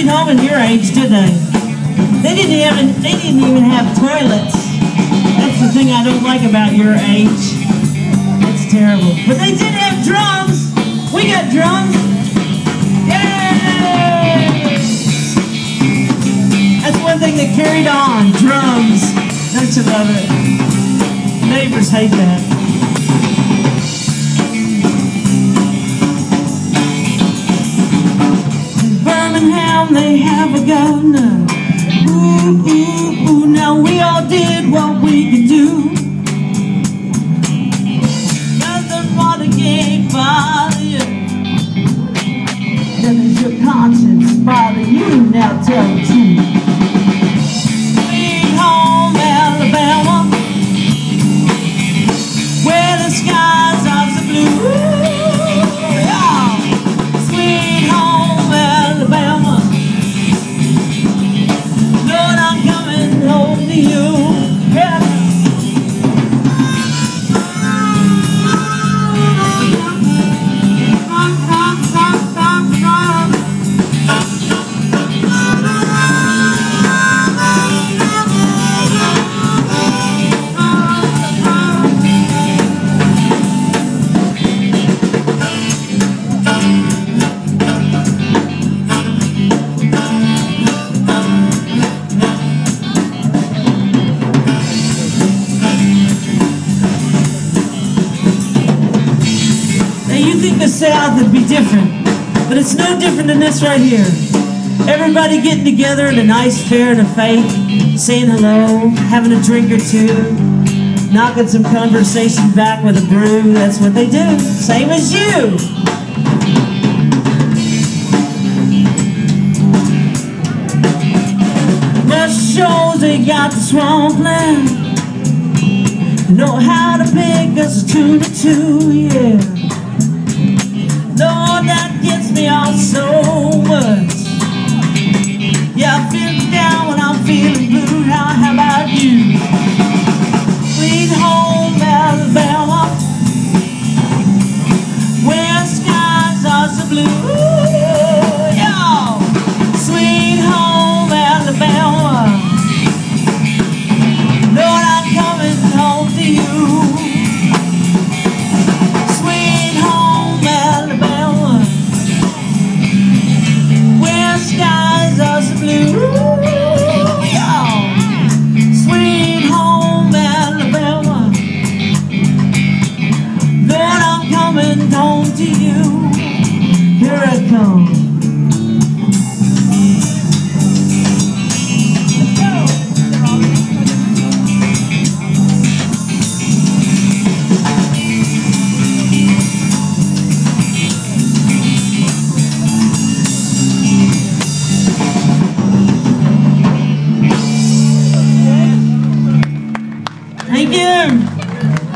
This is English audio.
sweet home in your age, did they? They didn't even have toilets. That's the thing I don't like about your age. It's terrible. But they did have drums. We got drums. Yay! That's one thing that carried on. Drums. Don't you love it? Neighbors hate that. They have a governor. Ooh, ooh, ooh. Now we all did what we could do. Doesn't want to get bother you. Doesn't your conscience bother you? Now tell the truth. Sweet home Alabama, where the skies are so blue. The South would be different, but it's no different than this right here. Everybody getting together in a nice fair and a fake, saying hello, having a drink or two, knocking some conversation back with a brew. That's what they do, same as you. Just shows they got the swampland, know how to pick us a tune or two, yeah. Lord, that gets me off so much. Yeah, I feel down when I'm feeling blue. How about you? Sweet home Alabama, where skies are so blue.